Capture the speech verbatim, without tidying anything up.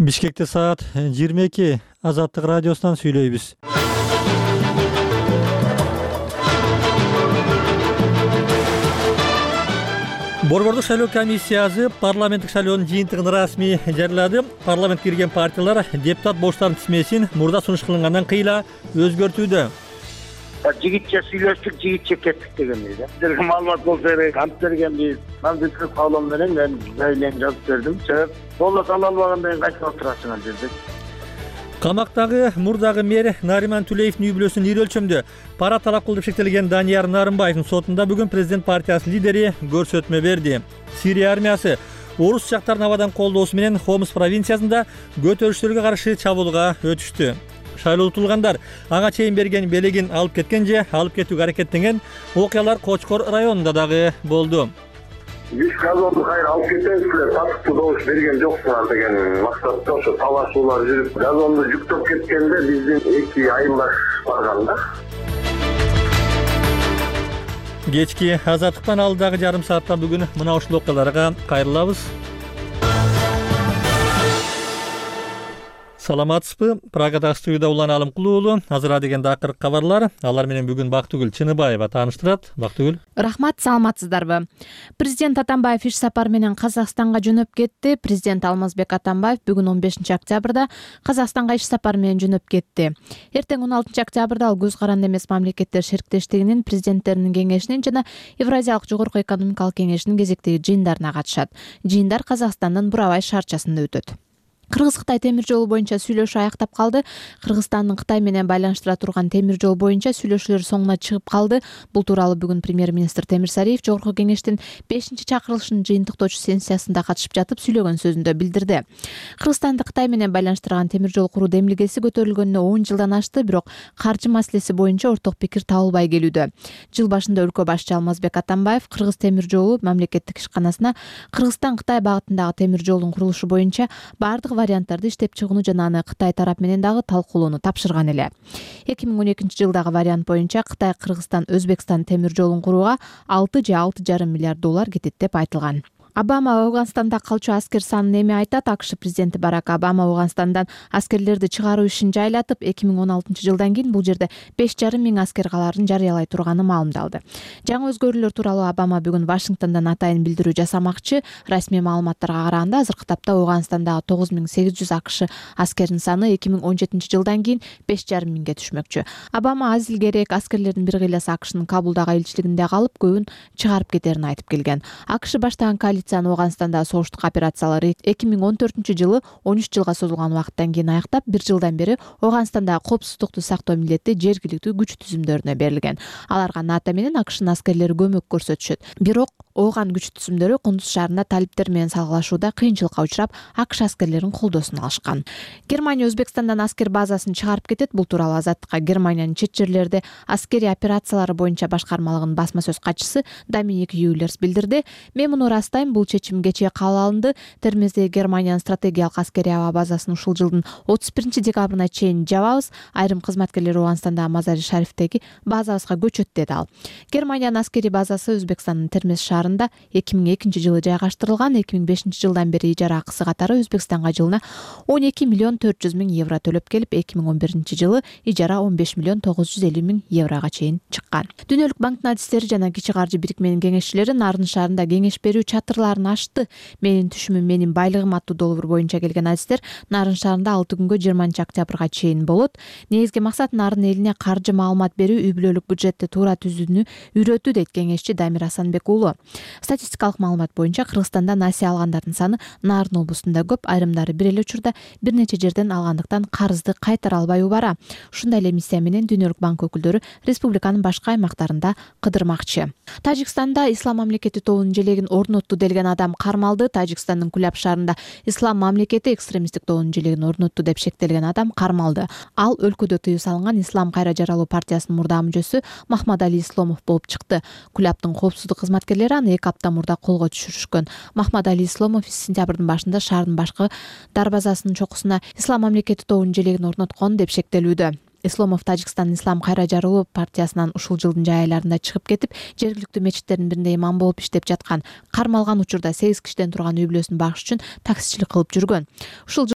Бишкекте саат жыйырма эки. Азаттык радиосунан сүйлөйбүз. Борбордук шайлоо комиссиясы парламенттик шайлоонун жыйынтыгын расмий жарыялады. Парламентке кирген партиялар депутат боштардын тизмесин мурда сунуш кылынгандан кыйла өзгөртүүдө. Жигитче сүйлөштүк, жигитче кеттик дегенбиз да. Силерге маалымат болсо керек, ант бергенбиз. Мамдеттик каалоо менен мен мейлен жазып бердим. Себеп болот ала албагандан кийин кайтып отурасыңар дедик. Камактагы мурдагы мэр Нариман Тулеевдин үй бүлөсүн ир өлчөмдө пара талап кылып шектелген Данияр Нарымбаевдин сотунда бүгүн президент партиясынын лидери көрсөтмө берди. Сирия армиясы орус жактардын абадан колдоосу менен Хомс провинциясында көтөрүштөргө каршы чабуулга өтүштү. Шайлоотулгандар ага чейин берген белегин алып кеткен же алып кетүүгө аракеттенген окуялар Кочкор районунда дагы болду. Биз газонду кайра алып кетебизлер, татыктуу добуш берген жоксуңар деген максатта ошо талашуулар жүрүп, газонду жүктөп кеткенде биздин эки айылдаш барган да. Кечки азаттыктан алдагы жарым саатта бүгүн мына ушул окуяларга кайрылабыз. Саламатсызбы? Прагада студияда Улан Алымкулуу уулу. Азыр дегенде акыркы кабарлар. Алар менен бүгүн Бактыгүл Чыныбаева тааныштырат. Бактыгүл. Рахмат, саламатсыздарбы? Президент Атамбаев иш сапар менен Казакстанга жөнөп кетти. Президент Алмазбек Атамбаев бүгүн он бешинчи октябрда Казакстанга иш сапар менен жөнөп кетти. Эртең он алтынчы октябрда ал көз каранды эмес мамлекеттер шериктештигинин президенттеринин кеңешинин жана Евразиялык жогорку экономикалык кеңешинин кезектеги жыйындарына катышат. Жыйындар Казакстандын Бурабай шаарчасында өтөт. Кыргыз-Кытай темир жолу боюнча сүйлөшүү аяктап калды. Кыргызстандын Кытай менен байланыштыра турган темир жол боюнча сүйлөшүүлөр соңуна чыгып калды. Бул тууралуу бүгүн премьер-министр Темир Сариев жогорку кеңештин бешинчи чакырылышынын жыйынтыктоочу сессиясында катышып жатып сүйлөгөн сөзүндө билдирди. Кыргызстанды Кытай менен байланыштырган темир жол куруу демилгеси көтөрүлгөнүнө он жылдан ашты, бирок каржы маселеси боюнча орток пикир табылбай келүүдө. Жыл башында өлкө башчы Алмазбек Атамбаев Кыргыз темир жолу мамлекеттик ишканасына Кыргызстан-Кытай багытындагы темир жолдун курулушу боюнча бардык варианттарды иштеп чыгууну жана аны Кытай тарап менен дагы талкуулоону тапшырган эле. эки миң он экинчи жылдагы вариант боюнча Кытай Кыргызстан-Өзбекстан темир жолун курууга алты же алты жарым миллиард доллар кетет деп айтылган. Обама Афганстанда калчу аскер санын эми айтат. АКШ президенти Барак Обама Афганистандан аскерлерди чыгаруу ишин жайлатып, эки миң он алтынчы жылдан кийин бул жерде беш жарым миң аскер каларын жарыялай турганы маалымдалды. Жаңы өзгөрүүлөр тууралуу Обама бүгүн Вашингтондон атайын билдирүү жасамакчы. Расмий маалыматтарга караганда азыркы тапта Афганистандагы тогуз миң сегиз жүз АКШ аскеринин саны эки миң он жетинчи жылдан кийин беш жарым миңге түшмөкчү. Обама азил керек аскерлердин бир кыйласы АКШнын Кабулдагы элчилигинде калып, көбүн чыгарып кетерин айтып келген. АКШ баштаган Афганистандагы согуштук операциялары эки миң он төртүнчү жылы он үч жылга созулган убакыттан кийин аяктап, бир жылдан бери Афганистандагы коопсуздукту сактоо милдети жергиликтүү күч түзүмдөрүнө берилген. Аларга НАТО менен АКШнын аскерлери көмөк көрсөтүшөт. Бирок Ооган күч түзүмдөрү Кундуз шаарында талиптер менен салгылашууда кыйынчылыкка учурап, АКШ аскерлеринин колдоосун алышкан. Германия Өзбекстандан аскер базасын чыгарып кетет. Бул тууралуу Азаттыкка Германиянын чет жерлерде аскери операциялары боюнча башкармалыгынын басма сөз катчысы Доминик Юлерс билдирди. Мен муну ырастайм, бул чечим кечээ кабыл алынды. Термиздеги Германиянын стратегиялык аскери аба базасын ушул жылдын отуз биринчи декабрына чейин жабабыз. Айрым кызматкерлер Афганистандагы Мазари Шарифтеги базабызга көчөт, деди ал. Германиянын аскери базасы Өзбекстандын Термиз шаарында эки миң экинчи жылы жайгаштырылган. эки миң бешинчи жылдан бери ижара акысы катары Өзбекстанга жылына он эки миллион төрт жүз миң евро төлөп келип, эки миң он биринчи жылы ижара он беш миллион тогуз жүз элүү миң еврого чейин чыккан. Дүйнөлүк банктын адистери жана кичи каржы бирикменин кеңешчилери Нарын шаарында кеңеш берүү чатырларын ашты. Менин түшүмүм, менин байлыгым аттуу долбоор боюнча келген адистер Нарын шаарында алты күнгө жыйырманчы октябрга чейин болот. Негизги максат Нарын элине каржы маалымат берүү, үй бүлөлүк бюджетти туура түзүүнү үйрөтүү, дейт кеңешчи Дамир Асанбек уулу. Статистикалык маалымат боюнча Кыргызстанда насыя алгандардын саны Нарын облусунда көп, айрымдары бир эле учурда бир нече жерден алгандыктан карызды кайтара албай убара. Ушундай эле миссия менен Дүйнөлүк банк өкүлдөрү республиканын башка аймактарында кыдырмакчы. Тажикстанда Ислам мамлекети тобунун желегин орнотту делген адам кармалды. Тажикстандын Куляб шаарында Ислам мамлекети экстремисттик тобунун желегин орнотту деп шектелген адам кармалды. Ал өлкөдө тыюу салынган Ислам кайра жаралуу партиясынын мурдагы мүчөсү Махмад Али Исломов болуп чыкты. Кулябдын коопсуздук кызматкерлери аны эки апта мурда колго түшүрүшкөн. Махмад Али Исломов сентябрдын башында шаардын башкы дарбазасынын чокусуна Ислам мамлекети тобунун желегин орноткон деп шектелүүдө. Исломов Тажикстан Ислам кайра жаралуу партиясынан ушул жылдын жай айларында чыгып кетип, жергиликтүү мечиттердин биринде имам болуп иштеп жаткан. Кармалган учурда сегиз кишиден турган үй бүлөсүн багыш үчүн таксичилик кылып жүргөн. Ушул